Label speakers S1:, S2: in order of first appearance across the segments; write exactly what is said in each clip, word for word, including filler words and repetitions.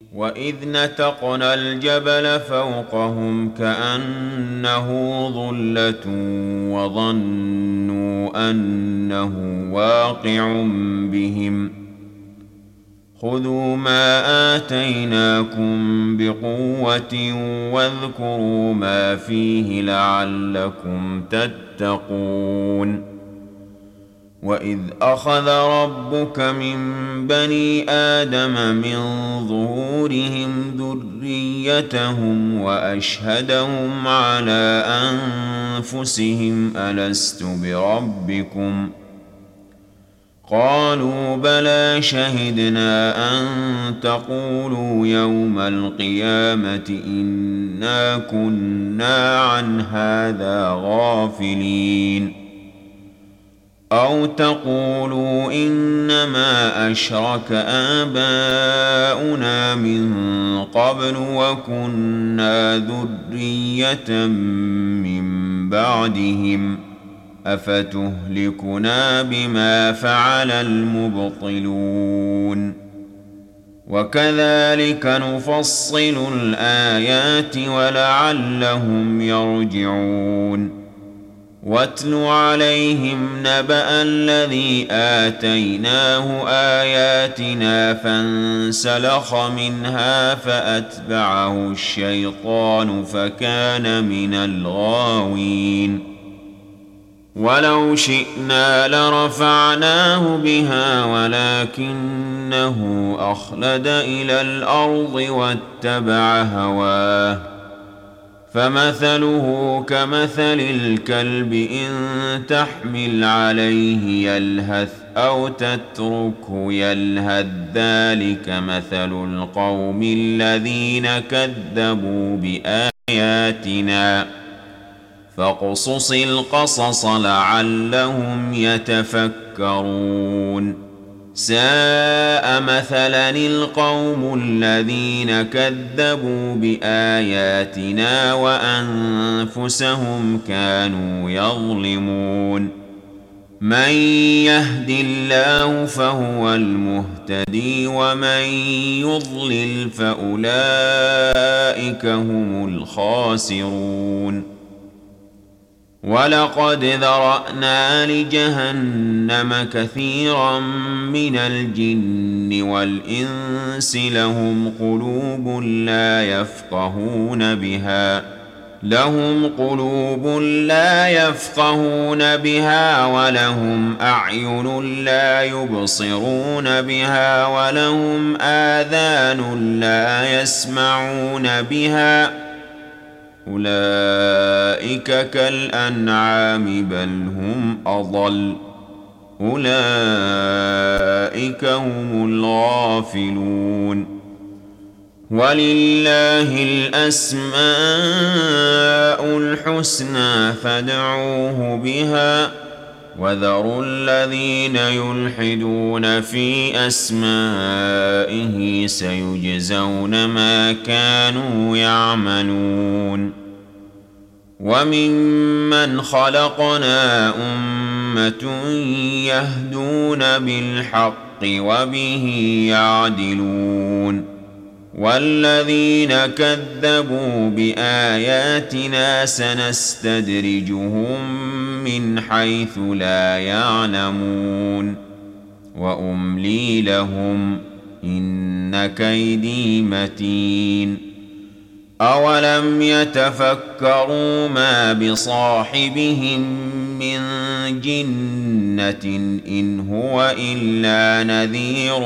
S1: وإذ نتقنا الجبل فوقهم كأنه ظلة وظنوا أنه واقع بهم خذوا ما آتيناكم بقوة واذكروا ما فيه لعلكم تتقون وإذ أخذ ربك من بني آدم من ظهورهم ذريتهم وأشهدهم على أنفسهم ألست بربكم قالوا بلى شهدنا أن تقولوا يوم القيامة إنا كنا عن هذا غافلين أو تقولوا إنما أشرك آباؤنا من قبل وكنا ذرية من بعدهم أفتهلكنا بما فعل المبطلون وكذلك نفصل الآيات ولعلهم يرجعون واتل عليهم نبأ الذي آتيناه آياتنا فانسلخ منها فأتبعه الشيطان فكان من الغاوين ولو شئنا لرفعناه بها ولكنه أخلد إلى الأرض واتبع هواه فمثله كمثل الكلب إن تحمل عليه يلهث أو تتركه يلهث ذلك مثل القوم الذين كذبوا بآياتنا فاقصص القصص لعلهم يتفكرون ساء مثلا القوم الذين كذبوا بآياتنا وأنفسهم كانوا يظلمون من يهد الله فهو المهتدي ومن يضلل فأولئك هم الخاسرون ولقد ذرأنا لجهنم كثيرا من الجن والإنس لهم قلوب لا يفقهون بها لهم قلوب لا يفقهون بها ولهم أعين لا يبصرون بها ولهم آذان لا يسمعون بها أولئك كالأنعام بل هم أضل أولئك هم الغافلون ولله الأسماء الحسنى فادعوه بها وذروا الذين يلحدون في أسمائه سيجزون ما كانوا يعملون وممن خلقنا أمة يهدون بالحق وبه يعدلون والذين كذبوا بآياتنا سنستدرجهم من حيث لا يعلمون وأملي لهم إن كيدي متين أولم يتفكروا ما بصاحبهم من جنة إن هو إلا نذير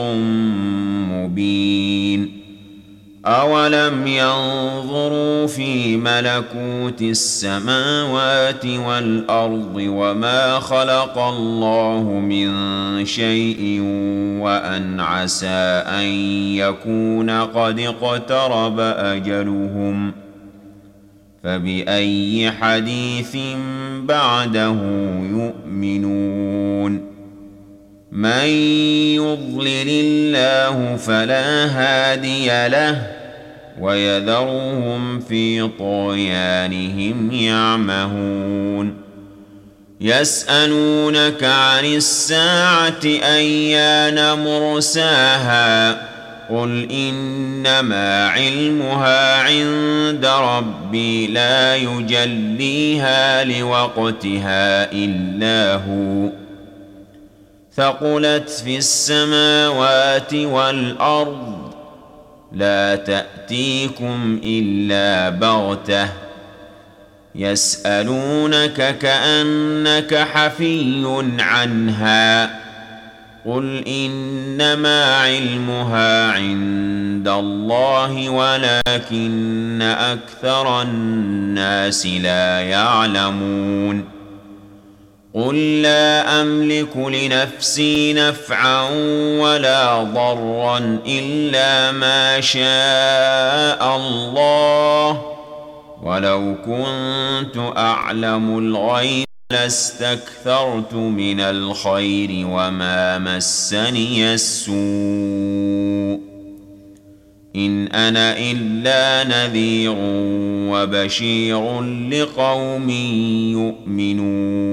S1: مبين أولم ينظروا في ملكوت السماوات والأرض وما خلق الله من شيء وأن عسى أن يكون قد اقترب أجلهم فبأي حديث بعده يؤمنون من يضلل الله فلا هادي له ويذرهم في طغيانهم يعمهون يسألونك عن الساعة أيان مرساها قل إنما علمها عند ربي لا يجليها لوقتها إلا هو ثقلت في السماوات والأرض لا تأتيكم إلا بغتة يسألونك كأنك حفي عنها قل إنما علمها عند الله ولكن أكثر الناس لا يعلمون قل لا أملك لنفسي نفعا ولا ضرا إلا ما شاء الله ولو كنت أعلم الغيب لاستكثرت من الخير وما مسني السوء إن أنا إلا نذير وبشير لقوم يؤمنون